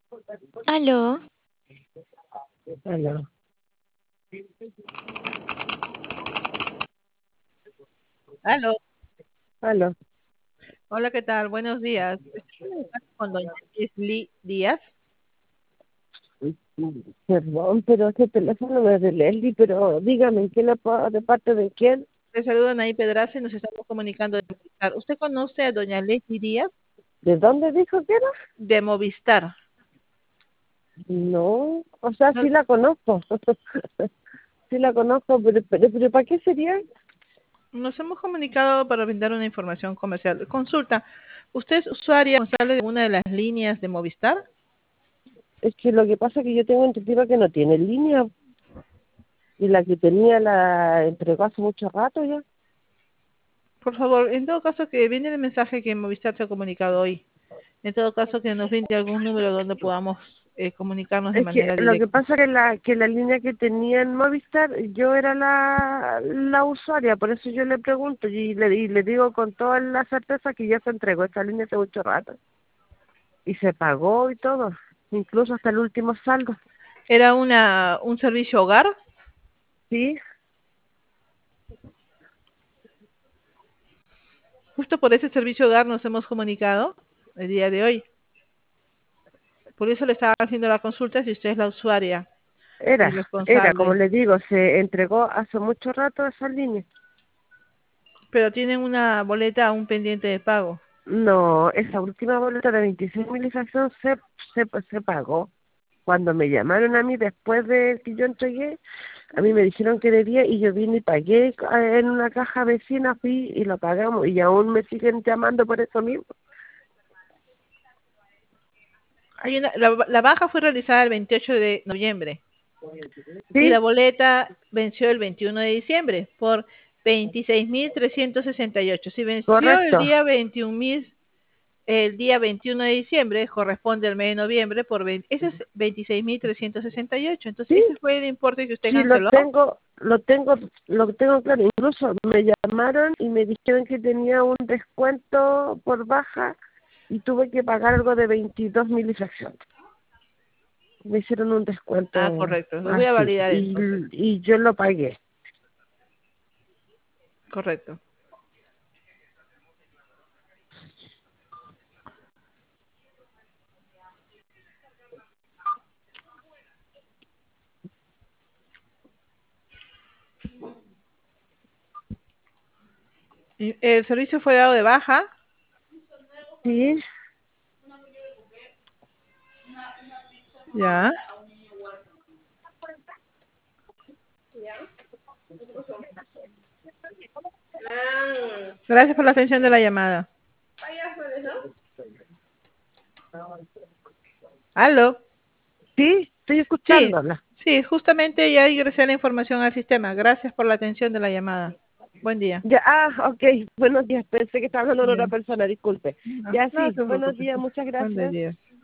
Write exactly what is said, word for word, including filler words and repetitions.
Aló, Aló, Aló, aló. hola, ¿qué tal? Buenos días. Estoy comunicando con doña Leslie Díaz. Perdón, pero este teléfono no es de Leslie, pero dígame, ¿en qué le puedo, de parte de quién? Le saluda Anaí Pedraza y nos estamos comunicando de Movistar. ¿Usted conoce a doña Leslie Díaz ¿De dónde dijo que era? de Movistar? No, o sea, No- sí la conozco. Sí la conozco, pero, pero, pero ¿para qué sería? Nos hemos comunicado para brindar una información comercial. Consulta, ¿usted es usuaria responsable de una de las líneas de Movistar? Es que lo que pasa es que yo tengo entendido que no tiene línea y la que tenía la entregó hace mucho rato ya. Por favor, en todo caso que viene el mensaje que Movistar se ha comunicado hoy. En todo caso que nos brinde algún número donde podamos eh, comunicarnos de Es que manera lo que directa. pasa que la que la línea que tenía en Movistar, yo era la, la usuaria, por eso yo le pregunto y le, y le digo con toda la certeza que ya se entregó esta línea hace mucho rato. Y se pagó y todo, incluso hasta el último saldo. ¿Era una, un servicio hogar? Sí, Justo por ese servicio hogar nos hemos comunicado el día de hoy. Por eso le estaba haciendo la consulta si usted es la usuaria y era, era, como responsable. le digo, se entregó hace mucho rato esa línea. Pero tienen una boleta aún pendiente de pago. No, esa última boleta de veintiséis mil fracción se, se, se pagó. Cuando me llamaron a mí después de que yo entregué, a mí me dijeron que debía y yo vine y pagué eh, en una caja vecina, fui y lo pagamos y aún me siguen llamando por eso mismo. Hay una, la, la baja fue realizada el veintiocho de noviembre y la Sí, boleta venció el veintiuno de diciembre por veintiséis mil trescientos sesenta y ocho. Si venció el correcto. día veintiún mil, el día veintiuno de diciembre, corresponde al mes de noviembre, por veinte, ese es veintiséis mil trescientos sesenta y ocho. Entonces, Sí, ese fue el importe que usted sí, lo canceló. tengo, lo tengo, lo tengo claro. Incluso me llamaron y me dijeron que tenía un descuento por baja y tuve que pagar algo de veintidós mil y fracción. Me hicieron un Ah, descuento correcto. Lo voy a así validar y, entonces. y yo lo pagué. Correcto. Y el servicio fue dado de baja. Sí, Ya. Gracias por la atención de la llamada. ¿Aló? sí, estoy Sí, escuchándola. sí, justamente ya ingresé la información al sistema. Gracias por la atención de la llamada. Buen día. Ya, ah, ok, buenos días, pensé que estaba hablando con Ya. otra persona, disculpe. No, Ya no sí, se buenos preocupe. días, muchas Buen gracias. día.